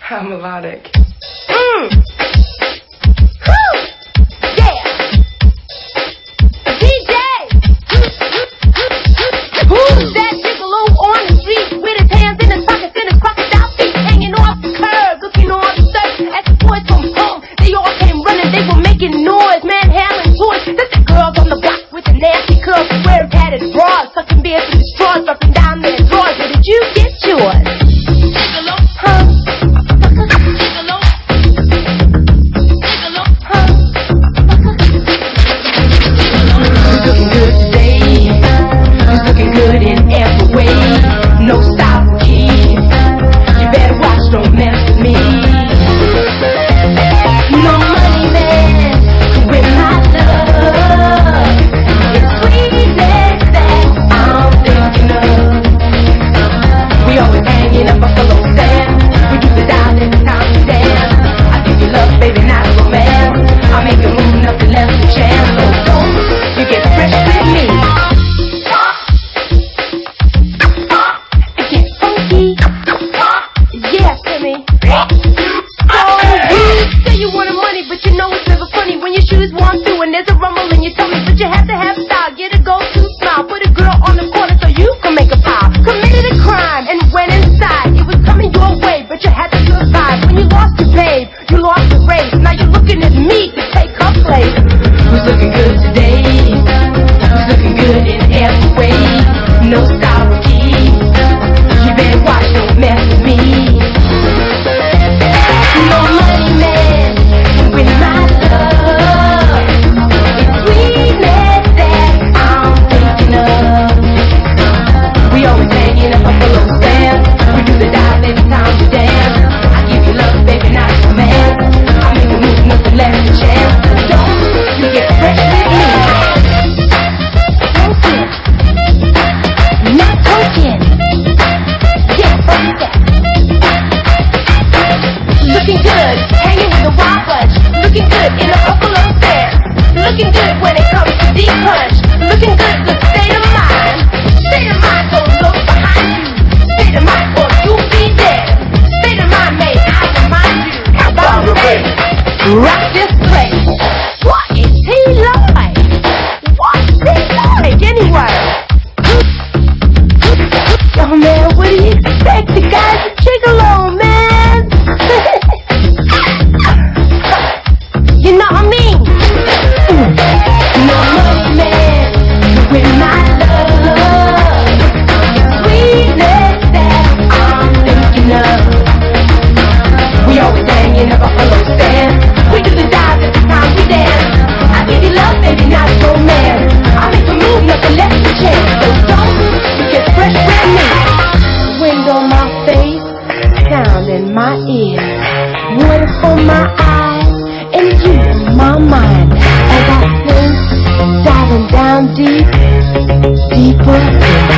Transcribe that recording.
How melodic. Woo! Yeah! DJ! Who's that gigolo on the street with his hands in his pockets and his crocodile feet hanging off the curb, looking all absurd as the boys from home? They all came running, they were making noise, manhandling toys. That's the girls on the block with the nasty curls, wearing padded bras, sucking beers with the straws, dropping down their drawers. Where did you get yours? Gigolo, huh? Gigolo, gigolo, huh? Who's looking good today? Who's looking good in every way? No style key. You better watch, don't mess with me. No money man to win my love. It's sweetness that I'm thinking of. We always hanging up Buffalo Stand. We do the dial every time we dance. I give you love, baby, not romance. I make you move, nothing less than chance. So don't you get fresh with me. It gets funky. Yeah, Timmy. Oh, you say you wanted money, but you know it's never funny when your shoes warm through and there's a rumble in your tummy. But you have to have style, get a go-to smile. Put a girl on the corner so you can make a pile. Committed a crime and went inside. It was coming your way, but you had to survive. When you lost your babe, you lost the race. Now you're looking at me to take her place. Who's looking good today? Who's looking good in every way? No style key. You better watch, don't mess with me. No money man with my love. It's sweetness that I'm thinking of. We always hanging up Buffalo Stand. We do the dive every time we dance. I give you love, baby, not romance. I make a move, nothing less than chance. Don't you get fresh with me. Token. Not token. Yeah, fuck that. Looking good, hanging with the Wild Bunch. Looking good in a Buffalo Stand. Looking good when it comes to deep punch. Looking good, good state of mind. State of mind, don't look behind you. State of mind, or you'll be dead. State of mind, may I remind you about the race. Rock this place. What is he like? What's he like anyway? Oh man, what do you expect? The guy's a gigolo, man. You know what I mean? No money man with my love. Sweetness that I'm thinking of. We always hanging up Buffalo Stand. We do the dive every time we dance. I give you love, baby, not romance. I make a move, nothing less than chance. So don't you get fresh with me. Wind on my face, sound in my ears, water for my eyes, and you in my mind. As I sing, diving down deep, deeper.